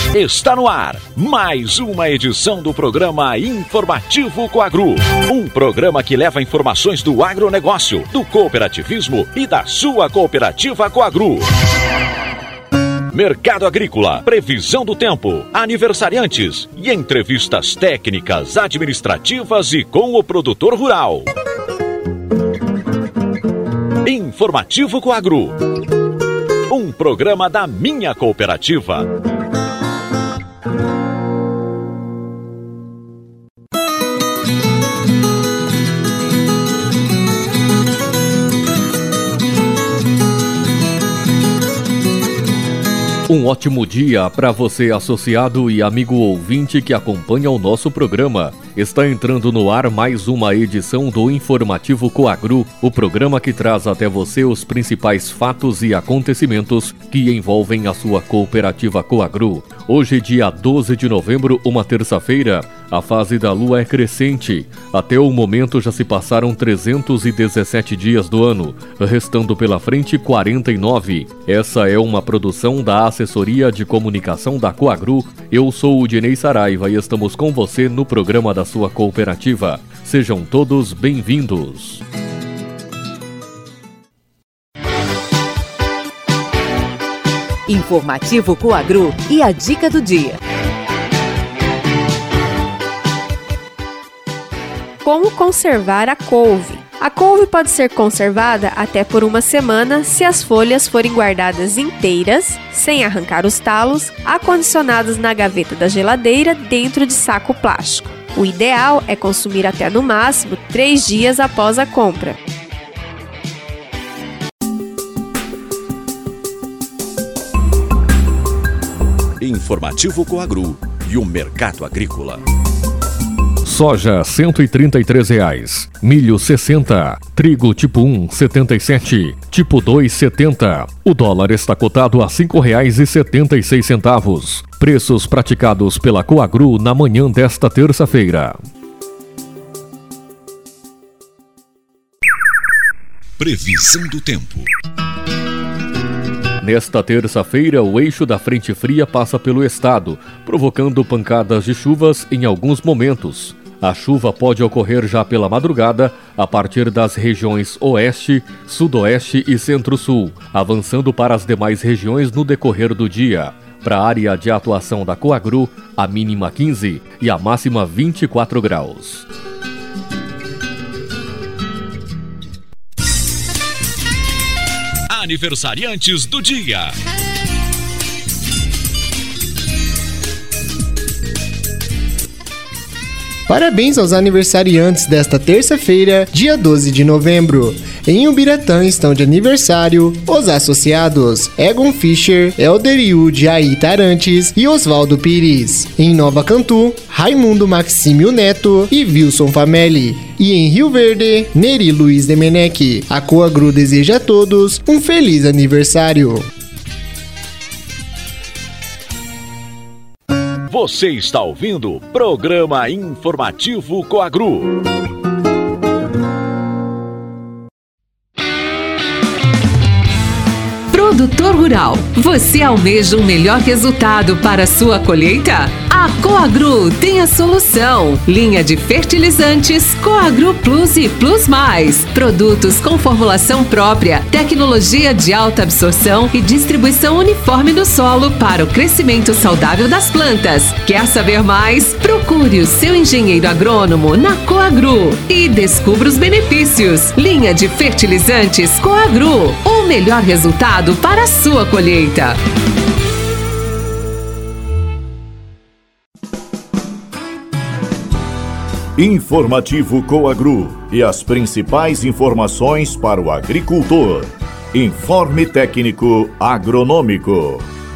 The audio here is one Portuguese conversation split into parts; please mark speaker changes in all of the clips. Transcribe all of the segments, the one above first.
Speaker 1: Está no ar mais uma edição do programa Informativo Coagru. Um programa que leva informações do agronegócio, do cooperativismo e da sua cooperativa Coagru. Mercado agrícola, previsão do tempo, aniversariantes e entrevistas técnicas, administrativas e com o produtor rural. Informativo Coagru. Um programa da minha cooperativa.
Speaker 2: Um ótimo dia para você, associado e amigo ouvinte que acompanha o nosso programa. Está entrando no ar mais uma edição do Informativo Coagru, o programa que traz até você os principais fatos e acontecimentos que envolvem a sua cooperativa Coagru. Hoje, dia 12 de novembro, uma terça-feira, a fase da lua é crescente. Até o momento já se passaram 317 dias do ano, restando pela frente 49. Essa é uma produção da Assessoria de Comunicação da Coagru. Eu sou o Dinei Saraiva e estamos com você no programa da sua cooperativa. Sejam todos bem-vindos.
Speaker 3: Informativo Coagru e a dica do dia. Como conservar a couve? A couve pode ser conservada até por uma semana se as folhas forem guardadas inteiras, sem arrancar os talos, acondicionadas na gaveta da geladeira dentro de saco plástico. O ideal é consumir até no máximo 3 dias após a compra.
Speaker 1: Informativo Coagru e o mercado agrícola.
Speaker 2: Soja R$ 133, milho 60, trigo tipo 1 77, tipo 2 70. O dólar está cotado a R$ 5,76. Preços praticados pela Coagru na manhã desta terça-feira.
Speaker 1: Previsão do tempo.
Speaker 2: Nesta terça-feira, o eixo da frente fria passa pelo estado, provocando pancadas de chuvas em alguns momentos. A chuva pode ocorrer já pela madrugada, a partir das regiões Oeste, Sudoeste e Centro-Sul, avançando para as demais regiões no decorrer do dia. Para a área de atuação da Coagru, a mínima 15 e a máxima 24 graus.
Speaker 1: Aniversariantes do dia.
Speaker 4: Parabéns aos aniversariantes desta terça-feira, dia 12 de novembro. Em Ubiratã estão de aniversário os associados Egon Fischer, Elderiu de Aita Arantes e Oswaldo Pires. Em Nova Cantu, Raimundo Maxímio Neto e Wilson Famelli. E em Rio Verde, Neri Luiz Demenec. A Coagru deseja a todos um feliz aniversário.
Speaker 1: Você está ouvindo o programa Informativo Coagru.
Speaker 5: Produtor rural, você almeja um melhor resultado para a sua colheita? A Coagru tem a solução. Linha de fertilizantes Coagru Plus e Plus Mais. Produtos com formulação própria, tecnologia de alta absorção e distribuição uniforme no solo para o crescimento saudável das plantas. Quer saber mais? Procure o seu engenheiro agrônomo na Coagru e descubra os benefícios. Linha de fertilizantes Coagru, o melhor resultado para a sua colheita.
Speaker 6: Informativo Coagru e as principais informações para o agricultor. Informe técnico agronômico.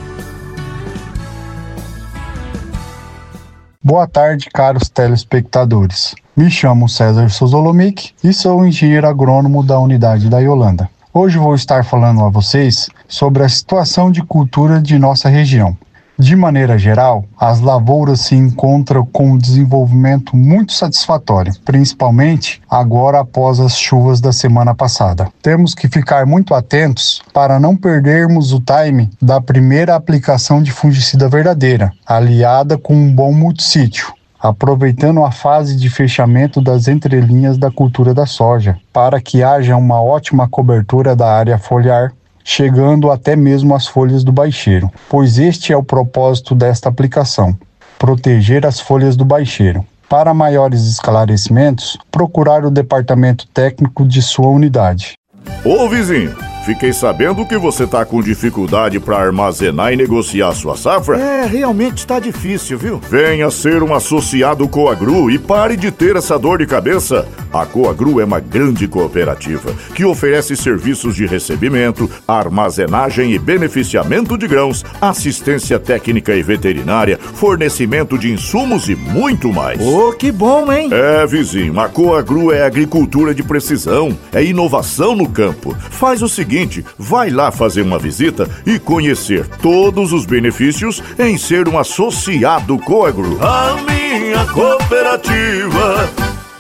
Speaker 7: Boa tarde, caros telespectadores. Me chamo César Sozolomic e sou engenheiro agrônomo da unidade da Yolanda. Hoje vou estar falando a vocês sobre a situação de cultura de nossa região. De maneira geral, as lavouras se encontram com um desenvolvimento muito satisfatório, principalmente agora após as chuvas da semana passada. Temos que ficar muito atentos para não perdermos o time da primeira aplicação de fungicida verdadeira, aliada com um bom multissítio, aproveitando a fase de fechamento das entrelinhas da cultura da soja, para que haja uma ótima cobertura da área foliar, chegando até mesmo às folhas do baixeiro, pois este é o propósito desta aplicação: proteger as folhas do baixeiro. Para maiores esclarecimentos, procurar o departamento técnico de sua unidade.
Speaker 6: Ô vizinho, fiquei sabendo que você tá com dificuldade para armazenar e negociar sua safra?
Speaker 8: Realmente está difícil, viu?
Speaker 6: Venha ser um associado Coagru e pare de ter essa dor de cabeça. A Coagru é uma grande cooperativa que oferece serviços de recebimento, armazenagem e beneficiamento de grãos, assistência técnica e veterinária, fornecimento de insumos e muito mais.
Speaker 8: Que bom, hein?
Speaker 6: Vizinho, a Coagru é agricultura de precisão, é inovação no campo. Faz o seguinte, vai lá fazer uma visita e conhecer todos os benefícios em ser um associado Coagru. A minha cooperativa.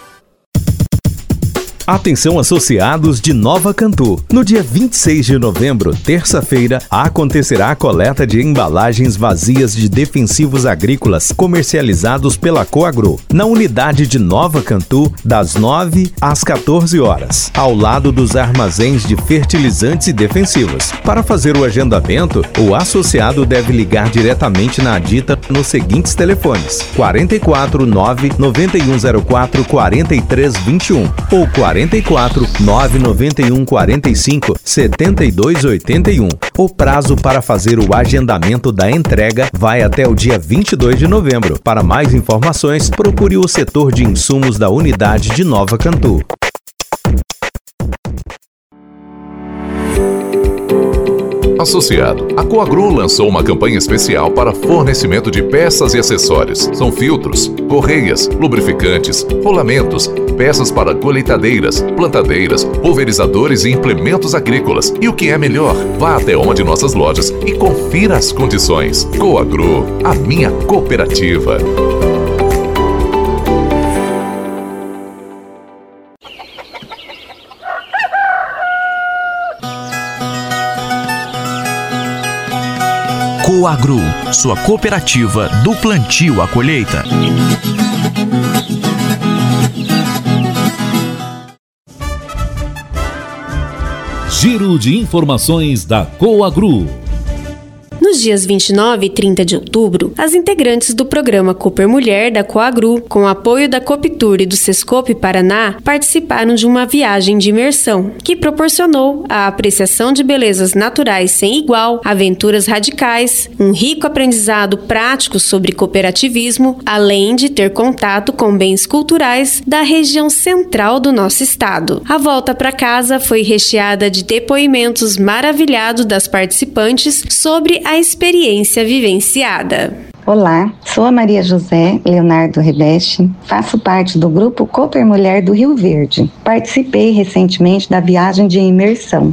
Speaker 9: Atenção associados de Nova Cantu. No dia 26 de novembro, terça-feira, acontecerá a coleta de embalagens vazias de defensivos agrícolas comercializados pela Coagru, na unidade de Nova Cantu, das 9 às 14 horas, ao lado dos armazéns de fertilizantes e defensivos. Para fazer o agendamento, o associado deve ligar diretamente na Adita nos seguintes telefones: 44 9 9104 4321 ou 44 991 45 7281. O prazo para fazer o agendamento da entrega vai até o dia 22 de novembro. Para mais informações, procure o setor de insumos da unidade de Nova Cantu.
Speaker 1: Associado, a Coagru lançou uma campanha especial para fornecimento de peças e acessórios. São filtros, correias, lubrificantes, rolamentos, peças para colheitadeiras, plantadeiras, pulverizadores e implementos agrícolas. E o que é melhor, vá até uma de nossas lojas e confira as condições. Coagru, a minha cooperativa.
Speaker 10: Coagru, sua cooperativa do plantio à colheita.
Speaker 11: Giro de informações da Coagru.
Speaker 3: Nos dias 29 e 30 de outubro, as integrantes do programa Cooper Mulher da Coagru, com apoio da Copitur e do Sescope Paraná, participaram de uma viagem de imersão, que proporcionou a apreciação de belezas naturais sem igual, aventuras radicais, um rico aprendizado prático sobre cooperativismo, além de ter contato com bens culturais da região central do nosso estado. A volta para casa foi recheada de depoimentos maravilhados das participantes sobre a experiência vivenciada.
Speaker 12: Olá, sou a Maria José Leonardo Rebeste, faço parte do grupo Cooper Mulher do Rio Verde. Participei recentemente da viagem de imersão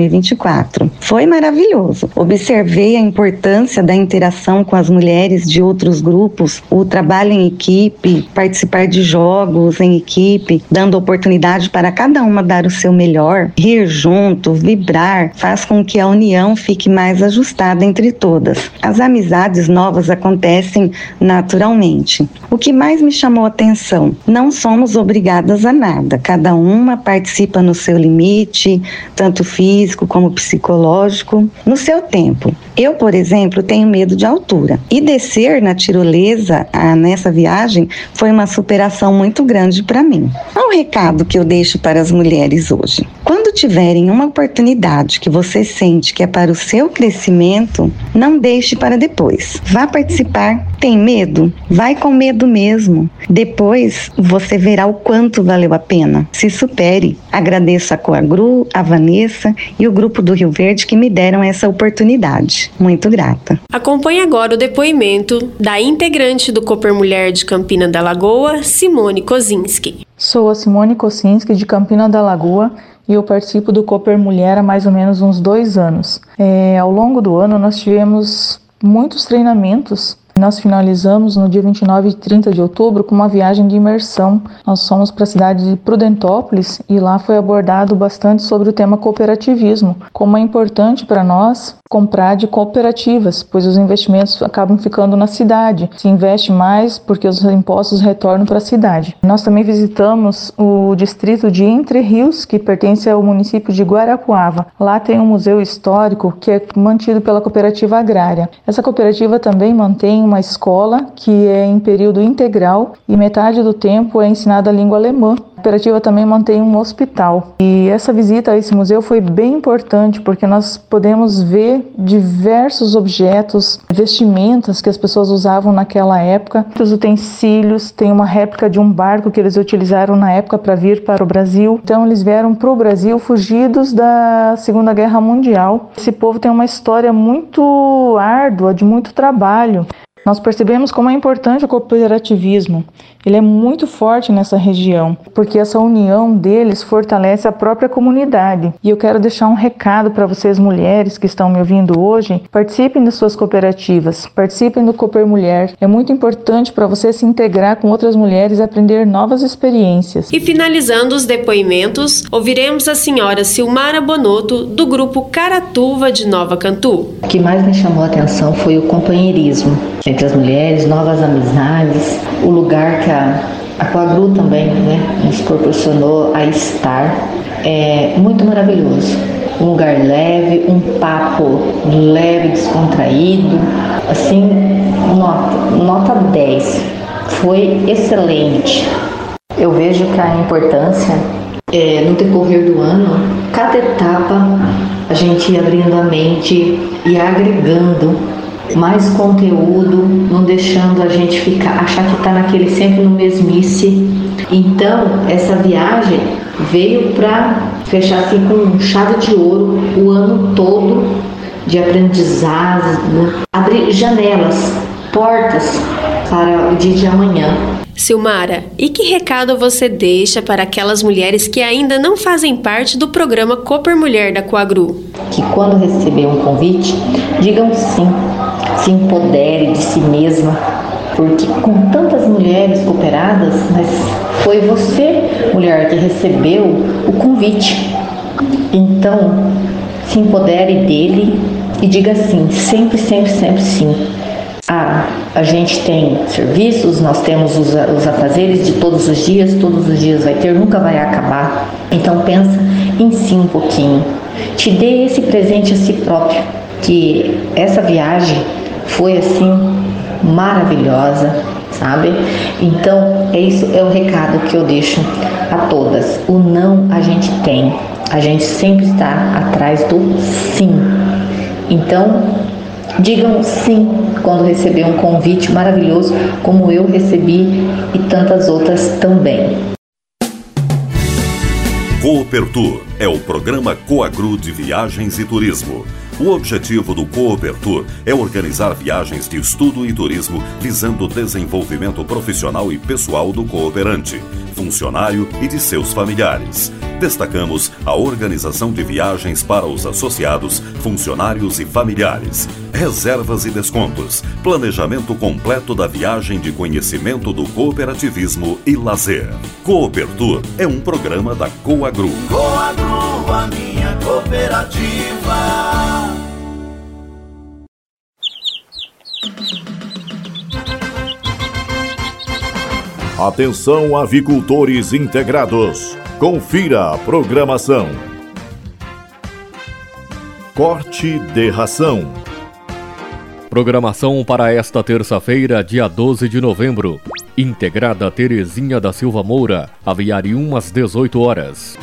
Speaker 12: 2024. Foi maravilhoso. Observei a importância da interação com as mulheres de outros grupos, o trabalho em equipe, participar de jogos em equipe, dando oportunidade para cada uma dar o seu melhor, rir junto, vibrar, faz com que a união fique mais ajustada entre todas. As amizades novas acontecem naturalmente. O que mais me chamou a atenção, não somos obrigadas a nada, cada uma participa no seu limite, tanto físico como psicológico, no seu tempo. Eu, por exemplo, tenho medo de altura e descer na tirolesa nessa viagem foi uma superação muito grande para mim. Há um recado que eu deixo para as mulheres hoje. Quando tiverem uma oportunidade que você sente que é para o seu crescimento, não deixe para depois. Vá participar. Tem medo? Vai com medo mesmo. Depois você verá o quanto valeu a pena. Se supere. Agradeço a Coagru, a Vanessa e o grupo do Rio Verde que me deram essa oportunidade. Muito grata.
Speaker 3: Acompanhe agora o depoimento da integrante do Cooper Mulher de Campina da Lagoa, Simone Kozinski.
Speaker 13: Sou a Simone Kozinski de Campina da Lagoa e eu participo do Cooper Mulher há mais ou menos uns 2 anos. Ao longo do ano nós tivemos muitos treinamentos. Nós finalizamos no dia 29 e 30 de outubro com uma viagem de imersão. Nós fomos para a cidade de Prudentópolis e lá foi abordado bastante sobre o tema cooperativismo, como é importante para nós comprar de cooperativas, pois os investimentos acabam ficando na cidade. Se investe mais porque os impostos retornam para a cidade. Nós também visitamos o distrito de Entre Rios, que pertence ao município de Guarapuava. Lá tem um museu histórico que é mantido pela cooperativa agrária. Essa cooperativa também mantém uma escola que é em período integral e metade do tempo é ensinada a língua alemã. A cooperativa também mantém um hospital. E essa visita a esse museu foi bem importante porque nós podemos ver diversos objetos, vestimentas que as pessoas usavam naquela época, muitos utensílios, tem uma réplica de um barco que eles utilizaram na época para vir para o Brasil. Então eles vieram para o Brasil fugidos da Segunda Guerra Mundial. Esse povo tem uma história muito árdua, de muito trabalho. Nós percebemos como é importante o cooperativismo. Ele é muito forte nessa região, porque essa união deles fortalece a própria comunidade. E eu quero deixar um recado para vocês mulheres que estão me ouvindo hoje. Participem das suas cooperativas, participem do Cooper Mulher. É muito importante para você se integrar com outras mulheres e aprender novas experiências.
Speaker 3: E finalizando os depoimentos, ouviremos a senhora Silmara Bonotto, do grupo Caratuva de Nova Cantu.
Speaker 14: O que mais me chamou a atenção foi o companheirismo entre as mulheres, novas amizades, o lugar que a Coagru também, nos proporcionou a estar. É muito maravilhoso. Um lugar leve, um papo leve, descontraído, assim, nota 10. Foi excelente. Eu vejo que a importância no decorrer do ano, cada etapa a gente ir abrindo a mente e agregando mais conteúdo, não deixando a gente achar que está sempre no mesmice. Então, essa viagem veio para fechar assim com chave de ouro o ano todo de aprendizado, abrir janelas, portas para o dia de amanhã.
Speaker 3: Silmara, e que recado você deixa para aquelas mulheres que ainda não fazem parte do programa Cooper Mulher da Coagru?
Speaker 14: Que quando receber um convite, digam sim, se empodere de si mesma, porque com tantas mulheres cooperadas, mas foi você, mulher, que recebeu o convite. Então, se empodere dele e diga sim, sempre, sempre, sempre sim. A gente tem serviços, nós temos os afazeres de todos os dias vai ter, nunca vai acabar. Então pensa em si um pouquinho, te dê esse presente a si próprio, que essa viagem foi assim maravilhosa, sabe? Então isso é o recado que eu deixo a todas. O não a gente tem, a gente sempre está atrás do sim. Então digam sim quando receber um convite maravilhoso como eu recebi e tantas outras também.
Speaker 1: Cooper Tour é o programa Coagru de Viagens e Turismo. O objetivo do Cooper Tour é organizar viagens de estudo e turismo visando o desenvolvimento profissional e pessoal do cooperante, funcionário e de seus familiares. Destacamos a organização de viagens para os associados, funcionários e familiares, reservas e descontos, planejamento completo da viagem de conhecimento do cooperativismo e lazer. Cooper Tour é um programa da Coagru.
Speaker 15: Coagru, a minha cooperativa.
Speaker 6: Atenção, avicultores integrados. Confira a programação. Corte de ração.
Speaker 2: Programação para esta terça-feira, dia 12 de novembro. Integrada Terezinha da Silva Moura, Aviário às 18 horas.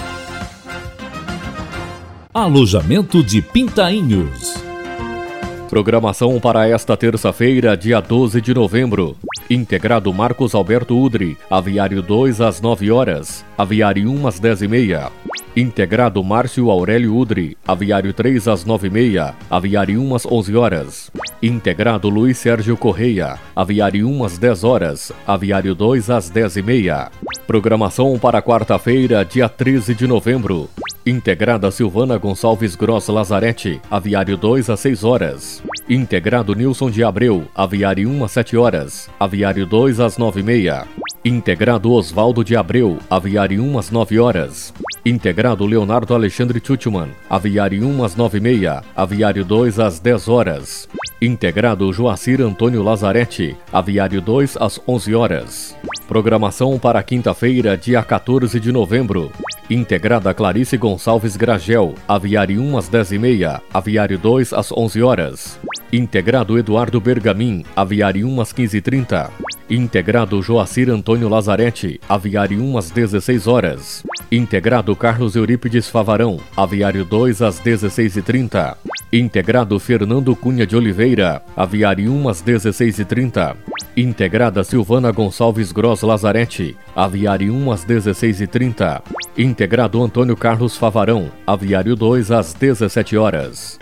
Speaker 11: Alojamento de Pintainhos.
Speaker 2: Programação para esta terça-feira, dia 12 de novembro. Integrado Marcos Alberto Udri, Aviário 2 às 9 horas, Aviário 1 às 10h30. Integrado Márcio Aurélio Udri, Aviário 3 às 9h30, Aviário 1 às 11 horas. Integrado Luiz Sérgio Correia, Aviário 1 às 10 horas, Aviário 2 às 10h30. Programação para quarta-feira, dia 13 de novembro. Integrada Silvana Gonçalves Gross Lazarete, aviário 2 às 6 horas. Integrado Nilson de Abreu, aviário 1 às 7 horas. Aviário 2 às 9h30. Integrado Osvaldo de Abreu, aviário 1 às 9 horas. Integrado Leonardo Alexandre Tchutchman, aviário 1 às 9h30. Aviário 2 às 10 horas. Integrado Joacir Antônio Lazarete, aviário 2 às 11 horas. Programação para quinta-feira, dia 14 de novembro. Integrada Clarice Gonçalves Gragel, aviário 1 às 10h30, aviário 2 às 11 horas. Integrado Eduardo Bergamin, aviário 1 às 15h30. Integrado Joacir Antônio Lazarete, aviário 1 às 16 horas. Integrado Carlos Eurípides Favarão, aviário 2 às 16h30. Integrado Fernando Cunha de Oliveira, aviário 1 às 16h30. Integrada Silvana Gonçalves Gross Lazarete, aviário 1 às 16h30. Integrado Antônio Carlos Favarão, aviário 2 às 17 horas.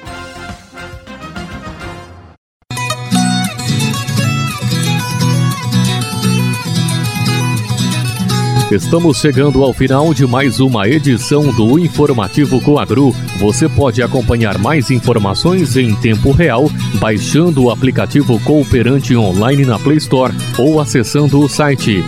Speaker 2: Estamos chegando ao final de mais uma edição do Informativo Coagru. Você pode acompanhar mais informações em tempo real baixando o aplicativo Cooperante Online na Play Store ou acessando o site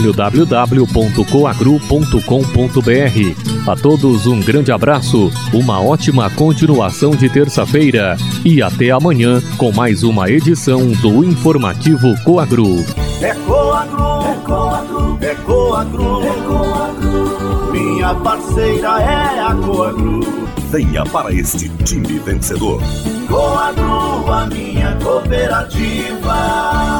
Speaker 2: www.coagru.com.br. A todos um grande abraço, uma ótima continuação de terça-feira e até amanhã com mais uma edição do Informativo Coagru.
Speaker 15: É Coagru, é Coagru, é Coagru, é Coagru. Minha parceira é a Coagru.
Speaker 16: Venha para este time vencedor.
Speaker 15: Coagru, a minha cooperativa.